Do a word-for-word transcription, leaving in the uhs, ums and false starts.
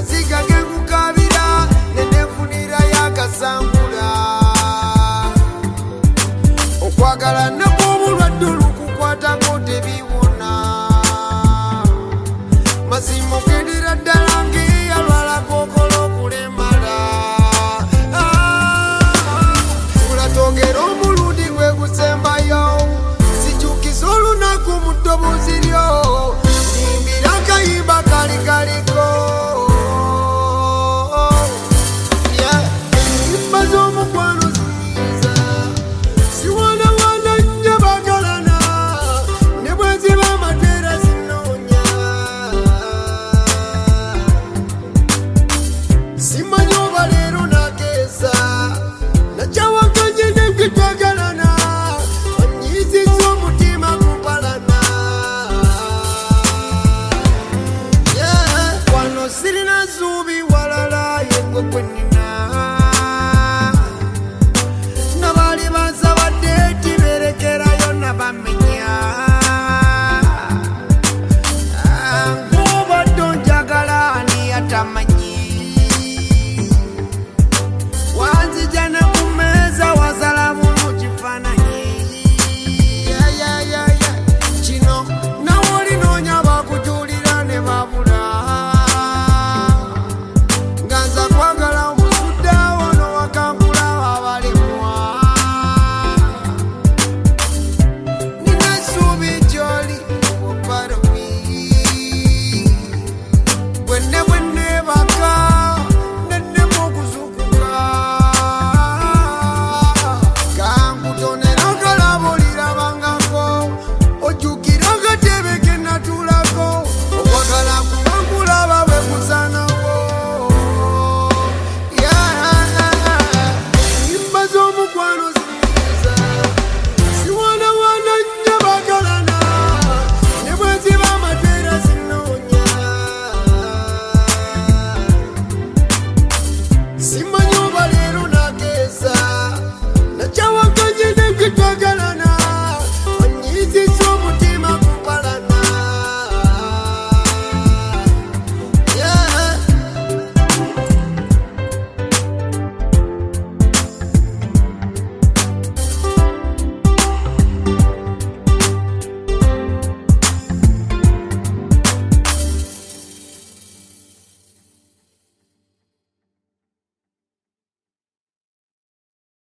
amaziga gekukabira nenefunira yakasangula okwagala nakobulwadde olukukwatako tebiwona mazima ogendera ddala ngeyalwala kokola okulemala ulatogera omulundi gwe gusembayo sikyukiza olunaku mu ddoboozi lyo limbira akayimba kali kaliko ennyimba z'omukwano zinyiiza ziwanawana nnyo bagalana ne bwe ziba amateera zinoonya simanyi oba leero nageeza nakyawakanye nebwe twagalana onyiizizza omutima gupalana wano sirina zuubi walala yengwe kwenina